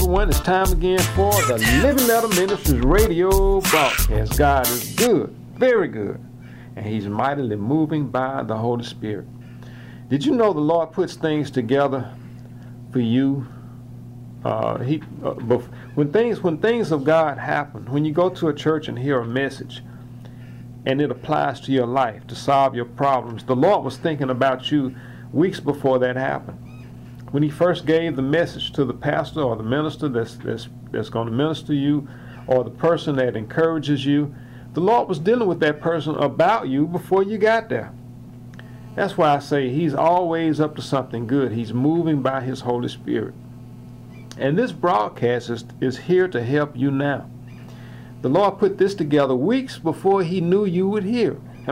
everyone. It's time again for the Living Letter Ministries radio broadcast. God is good, very good, and He's mightily moving by the Holy Spirit. Did you know the Lord puts things together for you? When things of God happen, when you go to a church and hear a message, and it applies to your life to solve your problems, the Lord was thinking about you weeks before that happened. When He first gave the message to the pastor or the minister that's going to minister you, or the person that encourages you, the Lord was dealing with that person about you before you got there. That's why I say He's always up to something good. He's moving by His Holy Spirit. And this broadcast is here to help you now. The Lord put this together weeks before He knew you would hear.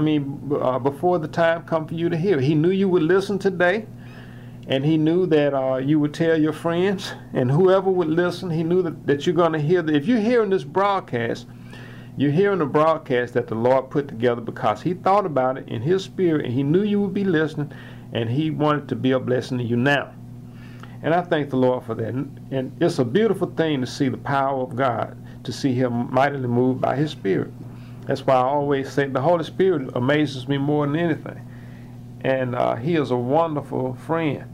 Before the time come for you to hear. He knew you would listen today. And He knew that you would tell your friends, and whoever would listen, He knew that you're going to hear. If you're hearing this broadcast, you're hearing a broadcast that the Lord put together because He thought about it in His Spirit, and He knew you would be listening, and He wanted to be a blessing to you now. And I thank the Lord for that. And it's a beautiful thing to see the power of God, to see Him mightily moved by His Spirit. That's why I always say the Holy Spirit amazes me more than anything. And He is a wonderful friend.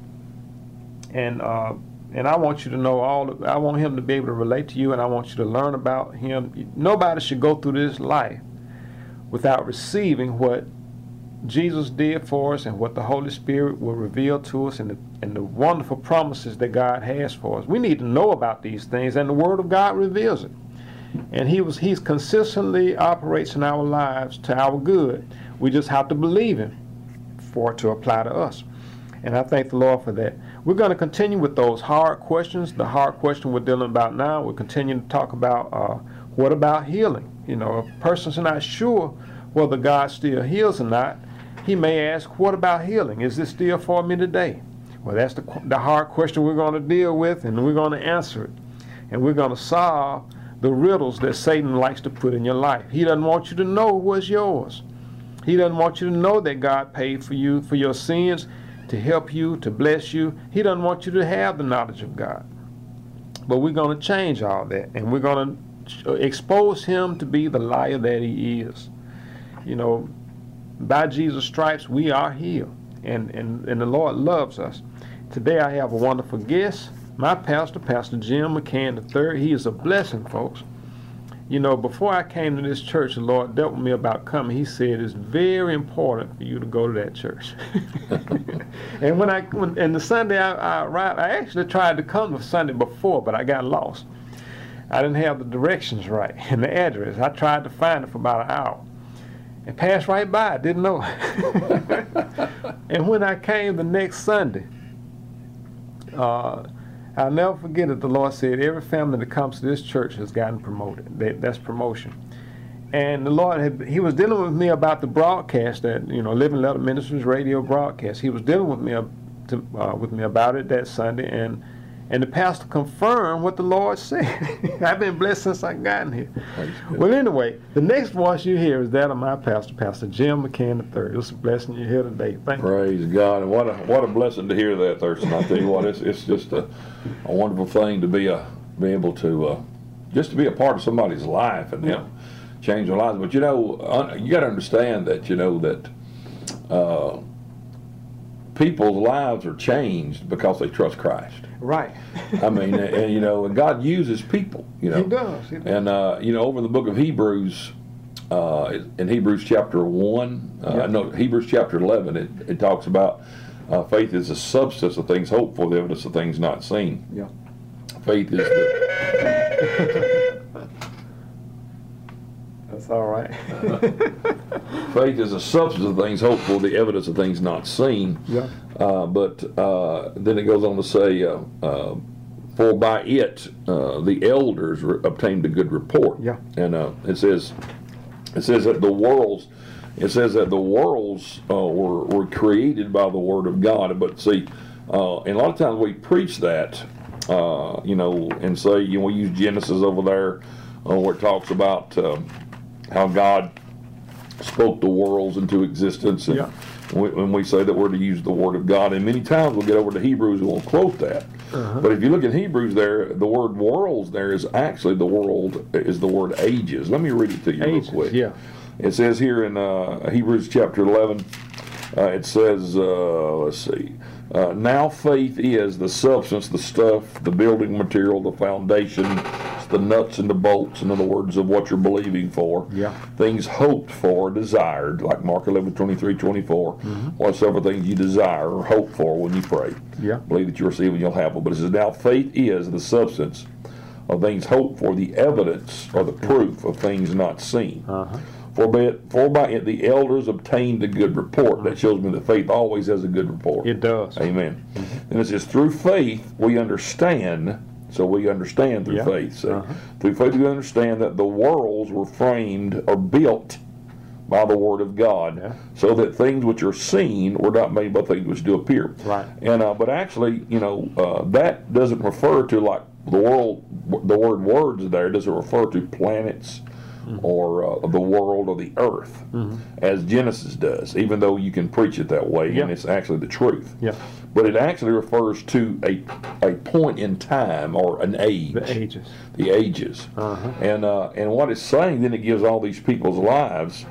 And I want you to know I want Him to be able to relate to you, and I want you to learn about Him. Nobody should go through this life without receiving what Jesus did for us and what the Holy Spirit will reveal to us, and the wonderful promises that God has for us. We need to know about these things, and the Word of God reveals it. And He's consistently operates in our lives to our good. We just have to believe Him for it to apply to us. And I thank the Lord for that. We're going to continue with those hard questions. The hard question we're dealing about now, we're continuing to talk about what about healing? You know, if a person's not sure whether God still heals or not, he may ask, what about healing? Is this still for me today? Well, that's the hard question we're going to deal with, and we're going to answer it. And we're going to solve the riddles that Satan likes to put in your life. He doesn't want you to know what's yours. He doesn't want you to know that God paid for you, for your sins, to help you, to bless you. He doesn't want you to have the knowledge of God. But we're going to change all that, and we're going to expose him to be the liar that he is. You know, by Jesus' stripes we are healed, and the Lord loves us. Today I have a wonderful guest, my pastor, Pastor Jim McCann III. He is a blessing, folks. You know, before I came to this church, the Lord dealt with me about coming. He said it's very important for you to go to that church. And the Sunday I arrived, I actually tried to come the Sunday before, but I got lost. I didn't have the directions right and the address. I tried to find it for about an hour and passed right by. I didn't know. And when I came the next Sunday, I'll never forget it. The Lord said, every family that comes to this church has gotten promoted. That's promotion. And the Lord, He was dealing with me about the broadcast, that, you know, Living Letter Ministries radio broadcast. He was dealing with me about it that Sunday, and the pastor confirmed what the Lord said. I've been blessed since I gotten here. Well, anyway, the next voice you hear is that of my pastor, Pastor Jim McCann III. It's a blessing you're here today. Thank you. Praise God. And what a blessing to hear that, Thurston. I tell you what, it's just a wonderful thing to be able to just to be a part of somebody's life and change their lives. But you know, you got to understand that that people's lives are changed because they trust Christ. Right. I mean, and you know, God uses people. You know, He does. And you know, over in the book of Hebrews, in Hebrews chapter 1, Hebrews chapter 11, it talks about faith is the substance of things hoped for, the evidence of things not seen. Yeah. Faith is the. That's all right. Faith is the substance of things hoped for, the evidence of things not seen. Yeah. But then it goes on to say, for by it the elders obtained a good report. Yeah. And it says that the worlds were created by the word of God. But see, and a lot of times we preach that, you know, and say, you know, we use Genesis over there, where it talks about how God spoke the worlds into existence, and when we say that we're to use the Word of God. And many times we'll get over to Hebrews and we'll quote that. But if you look at Hebrews there, the word worlds there is actually the word ages. Let me read it to you real quick. Yeah. It says here in Hebrews chapter 11, it says, let's see, now faith is the substance, the stuff, the building material, the foundation, it's the nuts and the bolts, in other words, of what you're believing for. Yeah. Things hoped for, desired, like Mark 11:23-24, whatsoever things you desire or hope for when you pray. Yeah. Believe that you receive and you'll have them. But it says, now faith is the substance of things hoped for, the evidence or the proof of things not seen. For by it the elders obtained a good report. That shows me that faith always has a good report. It does. Amen. And it says, through faith we understand, so we understand through faith. So through faith we understand that the worlds were framed or built by the Word of God, so that things which are seen were not made by things which do appear. Right. And but actually, that doesn't refer to like the word words there doesn't refer to planets or the world or the earth, as Genesis does, even though you can preach it that way, and it's actually the truth. Yeah. But it actually refers to a point in time or an age. The ages. The ages. And what it's saying, then it gives all these people's lives,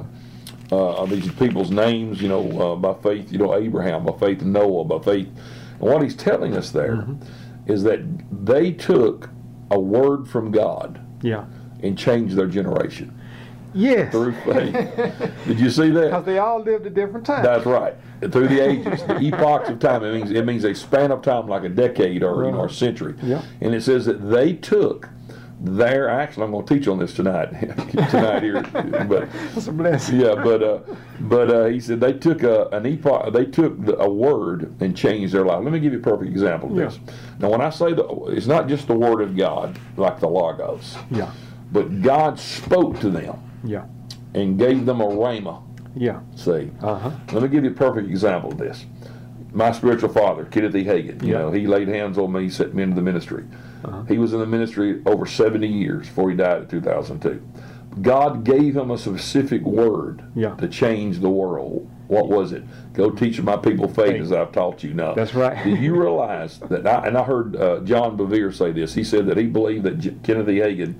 these people's names, by faith, Abraham, by faith Noah, by faith. And what he's telling us there is that they took a word from God. Yeah. And changed their generation. Yes. Through faith. Did you see that? Because they all lived at different times. That's right. Through the ages, the epochs of time. It means a span of time like a decade or or a century. Yeah. And it says that they took their. Actually, I'm going to teach on this tonight. Here, but that's a blessing. Yeah, but he said they took an epoch. They took a word and changed their life. Let me give you a perfect example of this. Now, when I say it's not just the Word of God like the Logos. Yeah. But God spoke to them. Yeah. And gave them a rhema. Yeah. See. Let me give you a perfect example of this. My spiritual father, Kenneth E. Hagin, he laid hands on me, set me into the ministry. He was in the ministry over 70 years before he died in 2002. God gave him a specific word to change the world. What was it? Go teach my people faith as I've taught you now. That's right. Did you realize that? I heard John Bevere say this. He said that he believed that Kenneth E. Hagin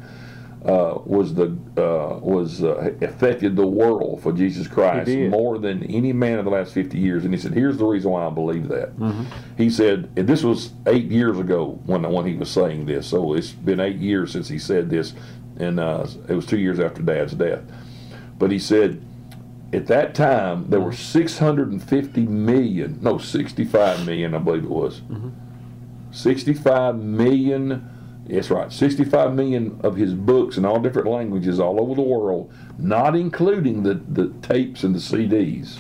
affected the world for Jesus Christ more than any man in the last 50 years. And he said, here's the reason why I believe that. He said, and this was 8 years ago when he was saying this, so it's been 8 years since he said this, and it was 2 years after Dad's death. But he said, at that time, there were 65 million, I believe it was. 65 million. That's right, 65 million of his books in all different languages all over the world, not including the tapes and the CDs.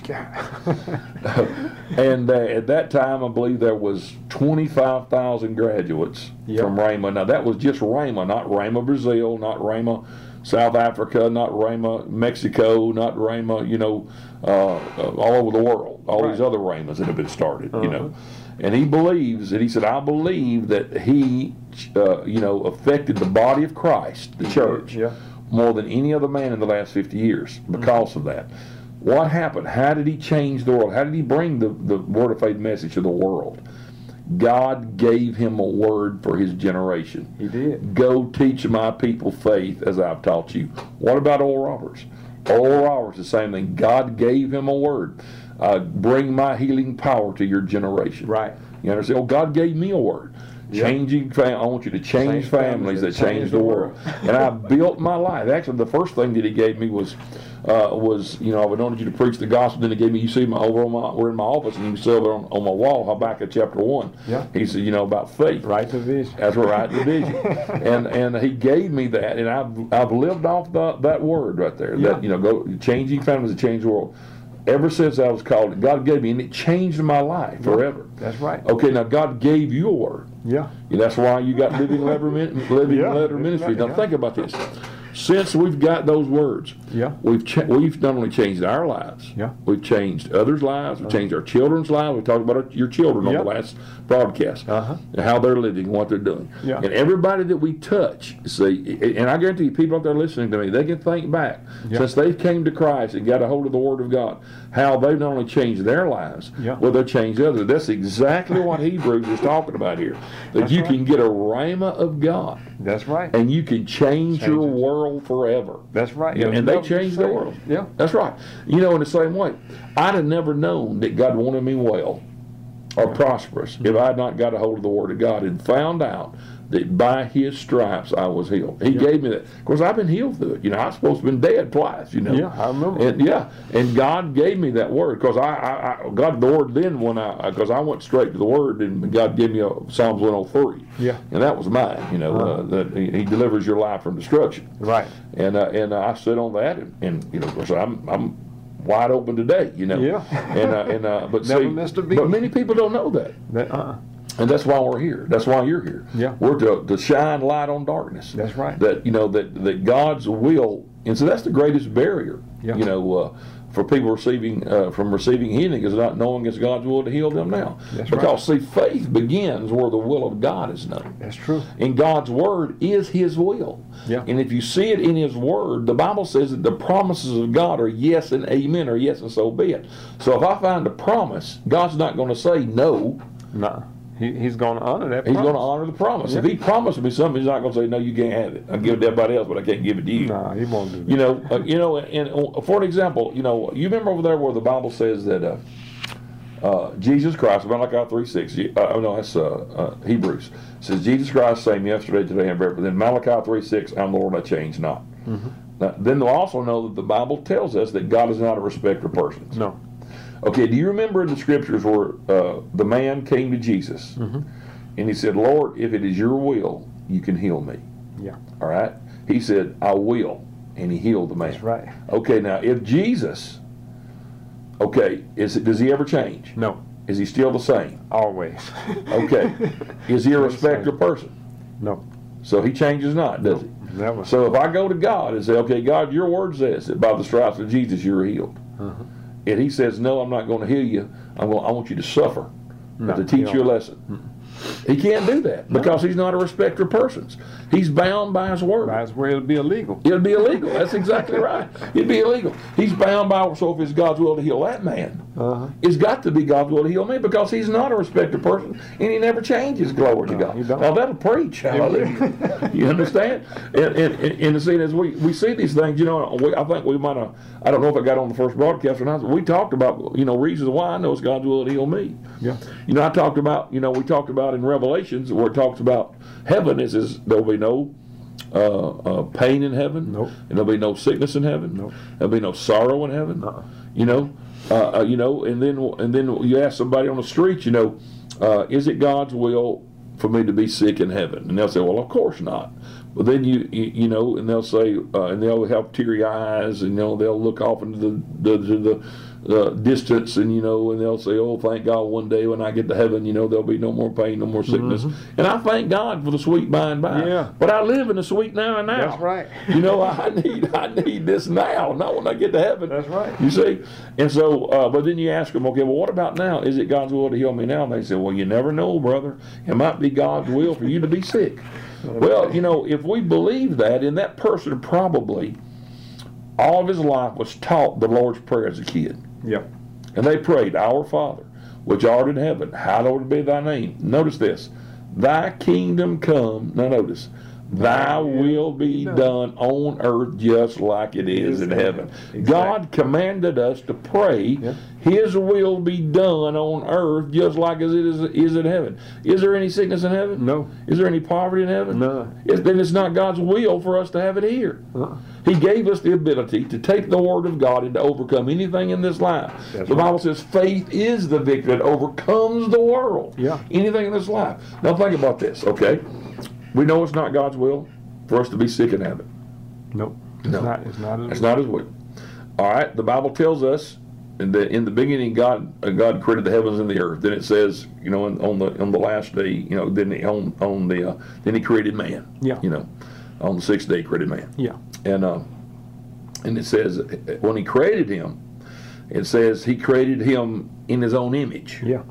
And at that time, I believe there was 25,000 graduates from Rhema. Now, that was just Rhema, not Rhema Brazil, not Rhema South Africa, not Rhema Mexico, not Rhema, all over the world. All these other Rhemas that have been started, And he believes, and he said, I believe that he, affected the body of Christ, the church, more than any other man in the last 50 years because of that. What happened? How did he change the world? How did he bring the Word of Faith message to the world? God gave him a word for his generation. He did. Go teach my people faith as I've taught you. What about Oral Roberts? Oral Roberts, the same thing. God gave him a word. Bring my healing power to your generation. Right. You understand? Oh, God gave me a word. Changing, I want you to change families that change the world. And I built my life. Actually, the first thing that he gave me was I wanted you to preach the gospel. Then he gave me, we're in my office, and you can see over on my wall, Habakkuk chapter 1. Yeah. He said, about faith. Right to vision. That's right to vision. and he gave me that, and I've lived off that word right there. Yeah. That, go changing families that change the world. Ever since I was called, God gave me, and it changed my life forever. That's right. Okay, now God gave you a word. Yeah. That's why you got Living Letter Ministry. Now think about this. Since we've got those words, Yeah. we've not only changed our lives, Yeah. we've changed others' lives, we've changed our children's lives. We talked about your children on Yeah. the last broadcast, Uh-huh. and how they're living, what they're doing. Yeah. And everybody that we touch, see, and I guarantee you, people out there listening to me, they can think back, Yeah. since they came to Christ and got a hold of the Word of God, how they've not only changed their lives, Yeah. well, they've changed others. That's exactly what Hebrews is talking about here. That That's you right. can get a rhema of God, That's right. and you can change your it. world forever. That's right. Yeah, It'll and they never be changed the the same. world. Yeah. That's right. You know, in the same way, I'd have never known that God wanted me well or prosperous if I had not got a hold of the Word of God and found out that by His stripes I was healed. He gave me that. Of course, I've been healed through it. You know, I was supposed to have been dead twice, you know. Yeah, I remember. And God gave me that Word, because I got the Word then because I went straight to the Word, and God gave me a Psalms 103. Yeah. And that was mine, you know, that He delivers your life from destruction. Right. And I sit on that, and you know, of course, I'm wide open today, you know. Yeah. But Never see, missed a beat. but many people don't know that. And that's why we're here. That's why you're here. Yeah. We're to shine light on darkness. That's right. That, you know, that God's will, and so that's the greatest barrier, Yeah. you know, for people receiving healing, is not knowing it's God's will to heal them now. That's because see, faith begins where the will of God is known. That's true. And God's word is His will. Yeah. And if you see it in His word, the Bible says that the promises of God are yes and amen, or yes and so be it. So if I find a promise, God's not going to say no. No. He's going to honor that He's promise. going to honor the promise. Yeah. If He promised me something, He's not going to say, no, you can't have it. I'll give it to everybody else, but I can't give it to you. No, He won't do that. You know, and for an example, you know, you remember over there where the Bible says that Jesus Christ, Malachi 3:6. No, that's Hebrews. It says Jesus Christ, same yesterday, today, and forever. Then Malachi 3:6, I'm the Lord, I change not. Mm-hmm. Now, then they'll also know that the Bible tells us that God is not a respecter of persons. No. Okay, do you remember in the scriptures where the man came to Jesus and he said, Lord, if it is your will, you can heal me. Yeah. All right? He said, I will. And he healed the man. That's right. Okay, now if Jesus, does he ever change? No. Is he still the same? Always. Okay. Is he a respecter of person? No. So he changes not, does he? Never. So if I go to God and say, okay, God, your word says that by the stripes of Jesus you're healed. And He says, no, I'm not going to heal you. I want you to suffer, to teach you a lesson. He can't do that because He's not a respecter of persons. He's bound by His word. That's where it'll be illegal. It'll be illegal. That's exactly right. It'd be illegal. He's bound by, so if it's God's will to heal that man, it's got to be God's will to heal me, because He's not a respecter of person, and He never changes. Glory to God. He don't. Now that'll preach. Hallelujah. You understand? And see, as we see these things, you know, I think we might have, I don't know if I got on the first broadcast or not, but we talked about, you know, reasons why I know it's God's will to heal me. Yeah. You know, we talked about in Revelations where it talks about heaven is there'll be no pain in heaven. Nope. And there'll be no sickness in heaven. Nope. There'll be no sorrow in heaven. You know, and then you ask somebody on the street, you know, is it God's will for me to be sick in heaven? And they'll say, well, of course not. But then you know, and they'll say, and they'll have teary eyes, and you know, they'll look off into the distance, and you know, and they'll say, oh, thank God, one day when I get to heaven, you know, there'll be no more pain, no more sickness. And I thank God for the sweet by and by. Yeah. But I live in the sweet now and now. That's right. You know, I need this now, not when I get to heaven. That's right. You see? And so, but then you ask them, okay, well, what about now? Is it God's will to heal me now? And they say, well, you never know, brother. It might be God's will for you to be sick. Well, you know, if we believe that, and that person probably all of his life was taught the Lord's Prayer as a kid. Yep. And they prayed, Our Father, which art in heaven, hallowed be thy name. Notice this. Thy kingdom come. Now notice. Thy will be done on earth just like it is in heaven. Exactly. God commanded us to pray, His will be done on earth just like as it is in heaven. Is there any sickness in heaven? No. Is there any poverty in heaven? No. Then it's not God's will for us to have it here. He gave us the ability to take the Word of God and to overcome anything in this life. The Bible says faith is the victory that overcomes the world. Yeah. Anything in this life. Now think about this, okay? We know it's not God's will for us to be sick in heaven. Nope. It's not His will. All right. The Bible tells us in the beginning, God created the heavens and the earth. Then it says, you know, on the last day, you know, then He created man. Yeah. You know, on the sixth day He created man. Yeah. and it says when he created him, it says he created him in his own image. Yeah.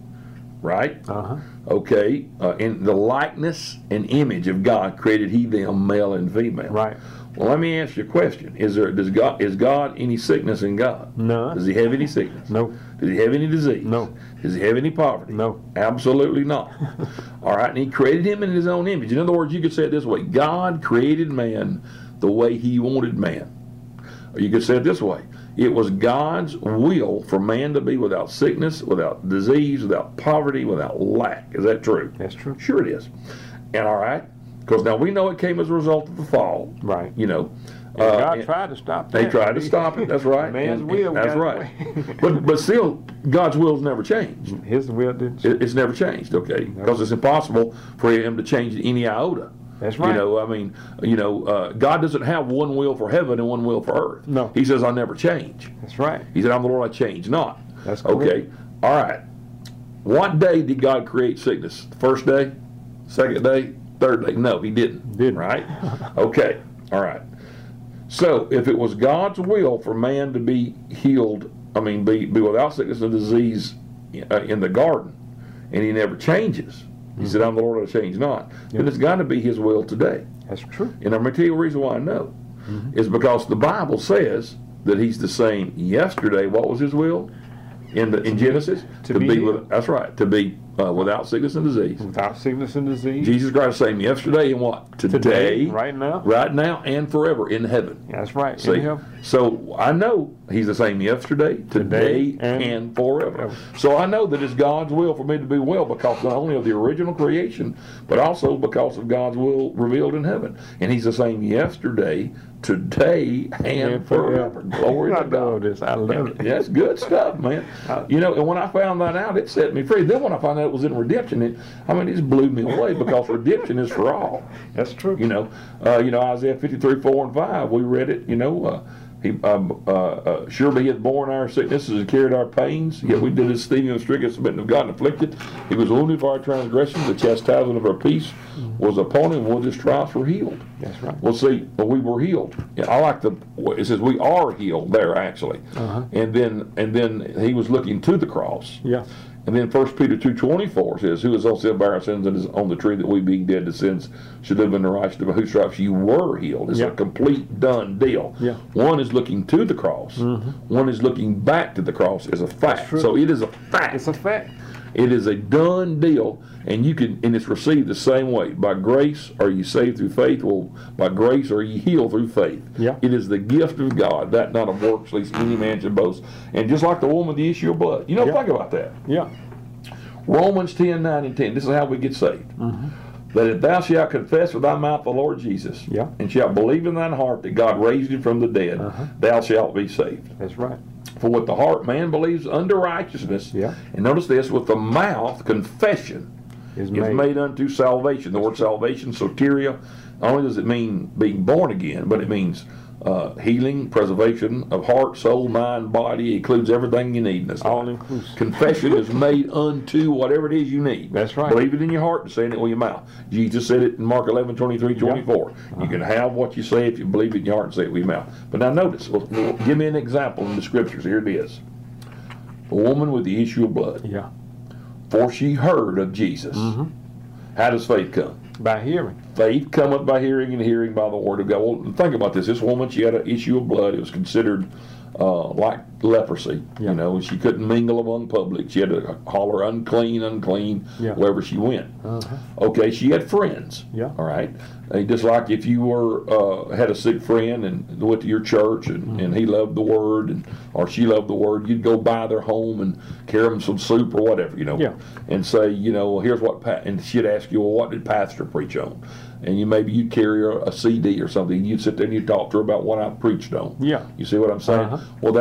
Right? Uh-huh. Okay. In the likeness and image of God created he them, male and female. Right. Well, let me ask you a question. Is God any sickness in God? None. Does he have any sickness? No. Does he have any disease? No. Does he have any poverty? No. Absolutely not. All right, and he created him in his own image. In other words, you could say it this way. God created man the way he wanted man. Or you could say it this way. It was God's will for man to be without sickness, without disease, without poverty, without lack. Is that true? That's true. Sure it is. And all right, because now we know it came as a result of the fall. Right. You know. God tried to stop that. They tried to stop it. That's right. Man's will. That's right. but still, God's will's never changed. His will didn't change. It's never changed. Okay, because it's impossible for him to change any iota. That's right. You know, I mean, God doesn't have one will for heaven and one will for earth. No. He says, I never change. That's right. He said, I'm the Lord, I change not. That's correct. Okay. All right. What day did God create sickness? The first day? Second day? Third day? No, he didn't. Didn't. Right? Okay. All right. So if it was God's will for man to be healed, be without sickness and disease in the garden, and he never changes, he said, I'm the Lord, I change not, then it's got to be his will today. That's true. And I'm going to tell you the reason why I know is because the Bible says that he's the same yesterday. What was his will in Genesis? To be healed. That's right. To be without sickness and disease. Without sickness and disease. Jesus Christ the same yesterday and what? Today. Right now. Right now and forever in heaven. That's right. See? So I know he's the same yesterday, today, and forever. So I know that it's God's will for me to be well because not only of the original creation, but also because of God's will revealed in heaven. And he's the same yesterday, today, and forever. Glory to God. I love it. That's good stuff, man. And when I found that out, it set me free. Then when I found out it was in redemption, it just blew me away because redemption is for all. That's true. Isaiah 53, 4 and 5, we read it, surely he hath borne our sicknesses and carried our pains, yet we did esteem him stricken, smitten of God, and afflicted. He was wounded for our transgressions, the chastisement of our peace was upon him, and with his stripes were healed. That's right. Well, see, we were healed. I like it says we are healed there, actually. And then he was looking to the cross. Yeah. And then 1 Peter 2:24 says, who is also bear our sins and is on the tree, that we being dead to sins should live in the righteousness, by whose stripes you were healed. It's a complete done deal. Yeah. One is looking to the cross. One is looking back to the cross as a fact. So it is a fact. It's a fact. It is a done deal, and it's received the same way. By grace are you saved through faith. Well, by grace are you healed through faith. Yeah. It is the gift of God, that not of works, lest any man should boast. And just like the woman with the issue of blood. Think about that. Yeah. Romans 10, 9 and 10. This is how we get saved. That if thou shalt confess with thy mouth the Lord Jesus, and shalt believe in thine heart that God raised him from the dead, thou shalt be saved. That's right. For with the heart man believes unto righteousness, and notice this, with the mouth confession is made unto salvation. The word salvation, soteria, not only does it mean being born again, but it means healing, preservation of heart, soul, mind, body. It includes everything you need in this life. All inclusive. Confession is made unto whatever it is you need. That's right. Believe it in your heart and saying it with your mouth. Jesus said it in Mark 11, 23, 24. You can have what you say if you believe it in your heart and say it with your mouth. But now notice, give me an example in the scriptures. Here it is. A woman with the issue of blood. Yeah. For she heard of Jesus. How does faith come? By hearing. Faith cometh by hearing, and hearing by the word of God. Well, think about this. This woman, she had an issue of blood. It was considered like leprosy. She couldn't mingle among public. She had to holler unclean, unclean, wherever she went. Okay, she had friends. All right. Just like if you were had a sick friend and went to your church and he loved the word or she loved the word, you'd go by their home and carry them some soup or whatever, and say, here's what, and she'd ask you, well, what did pastor preach on? And maybe you'd carry a CD or something, and you'd sit there and you'd talk to her about what I preached on. Yeah. You see what I'm saying? Well, that's what she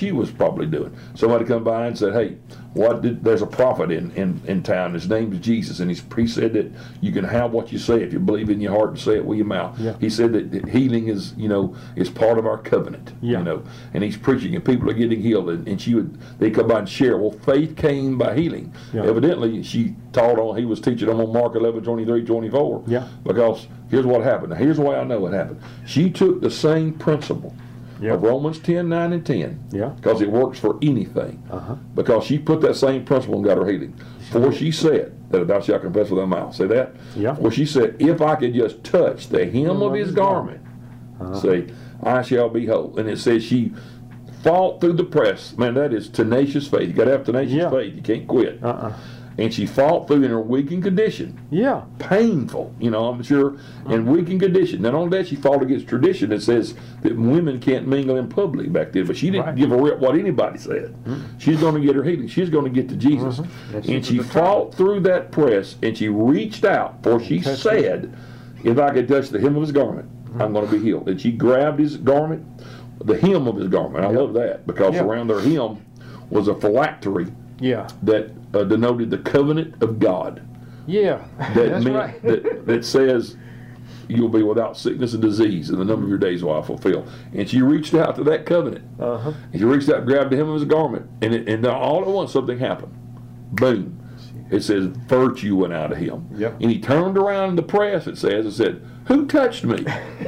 she was probably doing. Somebody come by and said, hey, there's a prophet in town. His name's Jesus, and he said that you can have what you say if you believe in your heart and say it with your mouth. Yeah. He said that healing is, is part of our covenant. Yeah. And he's preaching, and people are getting healed, and they come by and share. Well, faith came by healing. Yeah. Evidently, he was teaching on Mark 11:23-24. Yeah. Because here's what happened. Now, here's the way I know it happened. She took the same principle of Romans 10:9 and 10. Yeah. Because it works for anything. Uh-huh. Because she put that same principle and got her healing. For she said that thou shalt confess with thy mouth. Say that? Yeah. For she said, if I could just touch the hem of his garment, say, I shall be whole. And it says she fought through the press. Man, that is tenacious faith. You got to have tenacious faith. You can't quit. And she fought through in her weakened condition. Yeah. Painful, I'm sure, and weakened condition. Not only that, she fought against tradition that says that women can't mingle in public back then. But she didn't give a rip what anybody said. She's going to get her healing. She's going to get to Jesus. And she fought through that press, and she reached out, for she said, if I could touch the hem of his garment, I'm going to be healed. And she grabbed his garment, the hem of his garment. I love that, because around their hem was a phylactery. Yeah. That denoted the covenant of God. Yeah. That meant that says you'll be without sickness and disease, and the number of your days will I fulfill. And she reached out to that covenant. And she reached out and grabbed the hem of his garment, and all at once something happened. Boom. It says virtue went out of him. Yep. And he turned around in the press, it says, and said, who touched me?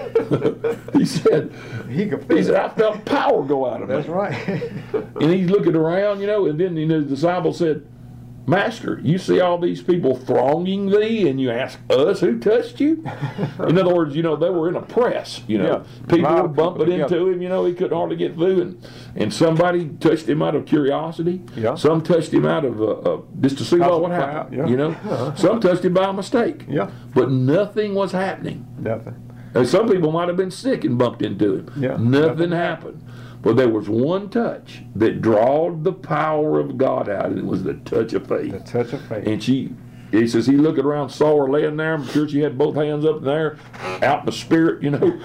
he said, I felt power go out of me. That's right. And he's looking around, and then the disciple said, Master, you see all these people thronging thee, and you ask us who touched you? In other words, they were in a press, People were bumping into him, he couldn't hardly get through. And somebody touched him out of curiosity. Yeah. Some touched him out of just to see what happened, Some touched him by mistake. Yeah. But nothing was happening. Nothing. And some people might have been sick and bumped into him. Yeah. Nothing happened. But there was one touch that drawed the power of God out, and it was the touch of faith. The touch of faith. And he says he looked around, saw her laying there. I'm sure she had both hands up in there, out in the spirit,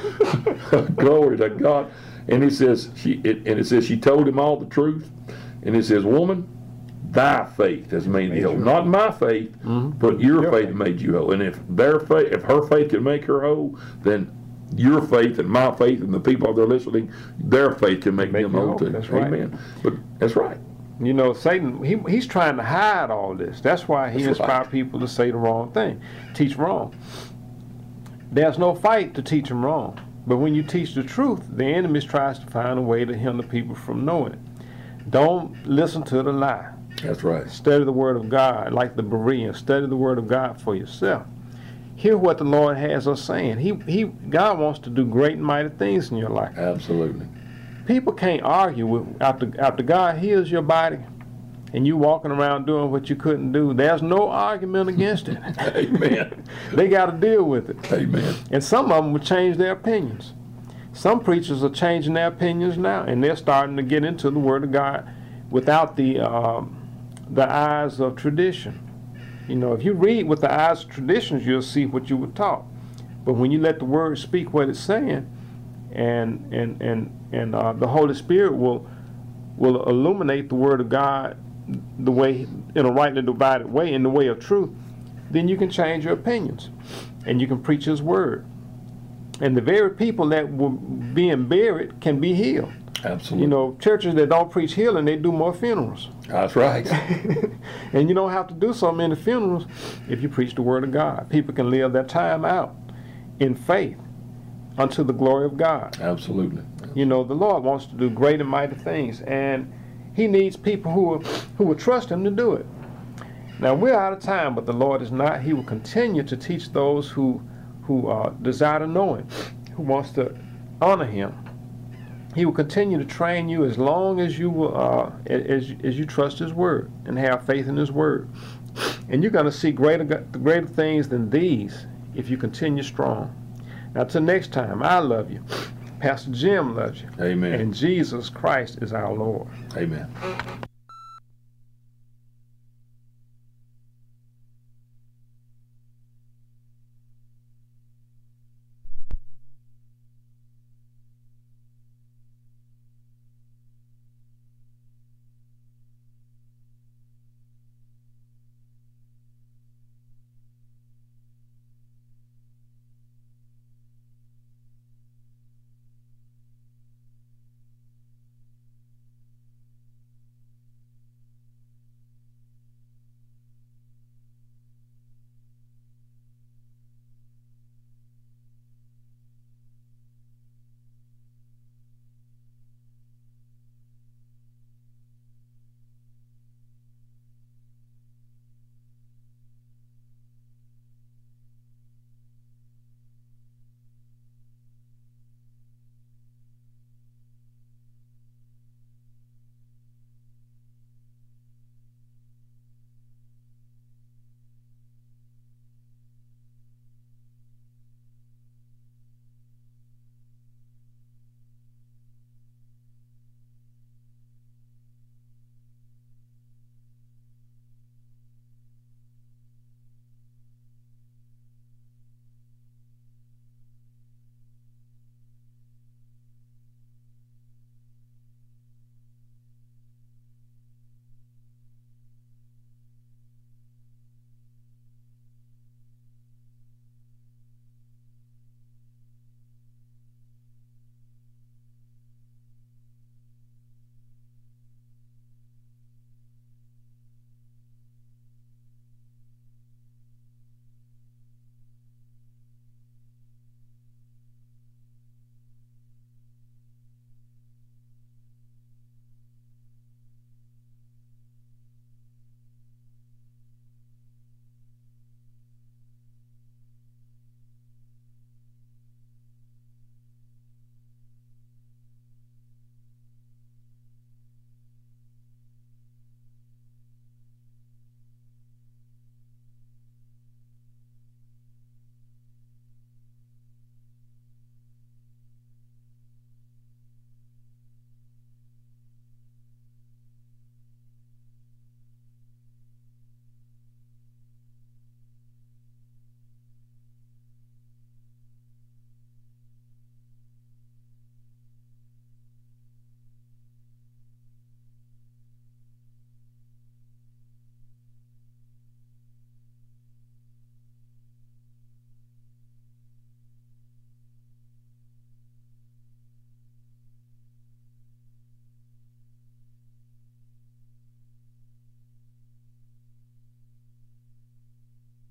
Glory to God. And it says she told him all the truth. And it says, woman, thy faith has made thee whole. Not my faith, but your faith made you whole. And if her faith can make her whole, then your faith and my faith and the people that are listening, their faith can make them whole too. That's right. Amen. But that's right. Satan, he's trying to hide all this. That's why he inspires people to say the wrong thing, teach wrong. There's no fight to teach them wrong. But when you teach the truth, the enemy tries to find a way to hinder people from knowing it. Don't listen to the lie. That's right. Study the Word of God, like the Bereans. Study the Word of God for yourself. Hear what the Lord has us saying. God wants to do great and mighty things in your life. Absolutely. People can't argue with after God heals your body, and you walking around doing what you couldn't do. There's no argument against it. Amen. They got to deal with it. Amen. And some of them will change their opinions. Some preachers are changing their opinions now, and they're starting to get into the Word of God without the eyes of tradition. If you read with the eyes of traditions, you'll see what you were taught. But when you let the Word speak what it's saying, and the Holy Spirit will illuminate the Word of God the way, in a rightly divided way, in the way of truth, then you can change your opinions, and you can preach His Word. And the very people that were being buried can be healed. Absolutely. Churches that don't preach healing, they do more funerals. That's right. And you don't have to do so many funerals if you preach the Word of God. People can live their time out in faith unto the glory of God. Absolutely. The Lord wants to do great and mighty things, and He needs people who will trust Him to do it. Now, we're out of time, but the Lord is not. He will continue to teach those who desire to know Him, who wants to honor Him. He will continue to train you as long as you will, as you trust His Word and have faith in His Word. And you're going to see greater things than these if you continue strong. Now, till next time, I love you. Pastor Jim loves you. Amen. And Jesus Christ is our Lord. Amen.